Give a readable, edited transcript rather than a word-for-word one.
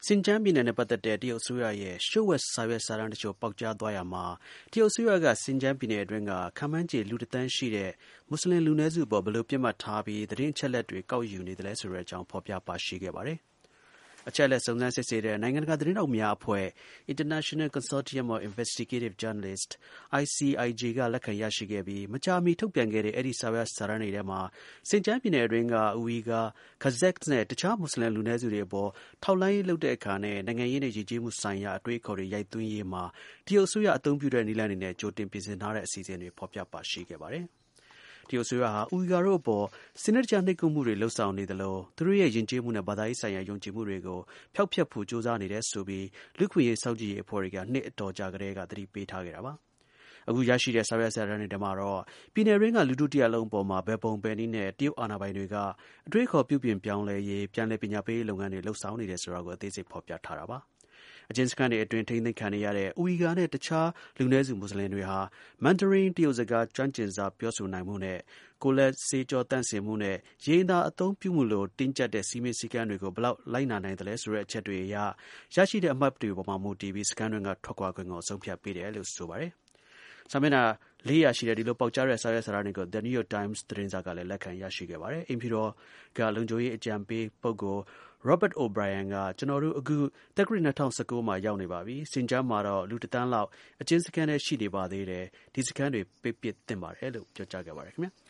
Xinjiang ပြည်နယ်နဲ့ပတ်သက်တဲ့တရုတ်အစိုးရရဲ့လျှို့ဝှက်စာရွက်စာတမ်းတချို့ပေါက်ကြားသွားရာမှာတရုတ်အစိုးရက Xinjiang ပြည်နယ်အတွင်းကခန့်မှန်းခြေလူတစ်သန်းရှိတဲ့မွတ်ဆလင်လူနည်းစုအပေါ်ဘယ်လိုပစ်မှတ်ထားပြီးသတင်းအချက်အလက်တွေကောက်ယူနေသလဲဆိုတဲ့အကြောင်းဖော်ပြပါရှိခဲ့ပါတယ်။အချက်အလက်စုံစမ်းစစ်ဆေးတဲ့နိုင်ငံတကာသတင်းထောက်များအဖွဲ့ International Consortium of Investigative Journalists ICIJ ကလက်ခံရရှိခဲ့ပြီးမကြာမီထုတ်ပြန်ခဲ့တဲ့အဲဒီစာရွက်စာတမ်းတွေထဲမှာXinjiang ပြည်နယ်အတွင်းကUyghur, Kazakh နဲ့တခြားမွတ်ဆလင်လူနည်းစုတွေအပေါ်ထောက်လှမ်းရေးလုပ်တဲ့အခါနဲ့နိုင်ငံရေးနဲ့ယဉ်ကျေးမှုဆိုင်ရာအတွေးအခေါ်တွေရိုက်သွင်းရေးမှာတရုတ်အစိုးရအသုံးပြုတဲ့နည်းလမ်းတွေနဲ့ကြိုတင်ပြင်ဆင်ထားတဲ့အစီအစဉ်တွေဖော်ပြပါရှိခဲ့ပါတယ်။တရုတ်အစိုးရဟာUyghurတို့အပေါ်စနစ်တကျနှိပ်ကွပ်မှုတွေလုပ်ဆောင်နေသလိုသူတို့ရဲ့ယဉ်ကျေးမှုနဲ့ဘာသာရေးဆိုင်ရာယုံကြည်မှုတွေကိုဖျောက်ဖျက်ဖို့ကြိုးစားနေတယ်ဆိုပြီးလူ့အခွင့်အရေးစောင့်ကြည့်ရေးအဖွဲ့တွေကနှစ်အတော်ကြာကတည်းကသတိပေးထားခဲ့တာပါ။အခုရရှိတဲ့စာရွက်စာတမ်းတွေထဲမှာတော့ပြည်နယ်တွင်းကလူထုတစ်ရပ်လုံးအပေါ်မှာဘယ်ပုံဘယ်နည်းနဲ့တရုတ်အာဏာပိုင်တွေကအတွေးအခေါ်ပြုပြင်ပြောင်းလဲရေးပြန်လည်ပညာပေးရေးလုပ်ငန်းတွေလုပ်ဆောင်နေတယ်ဆိုတာကိုအသေးစိတ်ဖော်ပြထားတာပါ။အကျဉ်းစခန်းတွေအတွင်းထိန်းသိမ်းခံနေရတဲ့Uyghurနဲ့တခြားလူနည်းစုမွတ်ဆလင်တွေဟာMandarin တရုတ်စကားကျွမ်းကျင်စွာပြောဆိုနိုင်မှုနဲ့ကိုယ်လက်ဆေးကြောသန့်စင်မှုနဲ့ရေအိမ်သာအသုံးပြုမှုလိုတင်းကျပ်တဲ့စည်းမျဉ်းစည်းကမ်းတွေကိုဘယ်လောက်လိုက်နာနိုင်သလဲဆိုတဲ့အချက်တွေအရရရှိတဲ့အမှတ်တွေပေါ်မှာမူတည်ပြီးစခန်းတွင်းကထွက်ခွာခွင့်ကိုအဆုံးဖြတ်ပေးတယ်လို့ဆိုပါတယ်။စာမျက်နှာ400ရှိတဲ့ဒီလိုပေါက်ကြားတဲ့စာရွက်စာတမ်းတွေကို The New York Times သတင်းစာကလည်းလက်ခံရရှိခဲ့ပါတယ်။အိမ်ဖြူတော်ကလုံခြုံရေးအကြံပေးပုဂ္ဂိုလ်Robert O'Brien ကကျွန်တော်တို့အခုသက္ကရာဇ်2019မှာရောက်နေပါပြီ။ Xinjiang မှာတော့လူတစ်သန်းလောက်အကျဉ်းစခန်းထဲရှိနေပါသေးတယ်။ဒီစခန်းတွေပိတ်ပစ်သင့်ပါတယ်လို့ပြောကြားခဲ့ပါတယ်ခင်ဗျာ။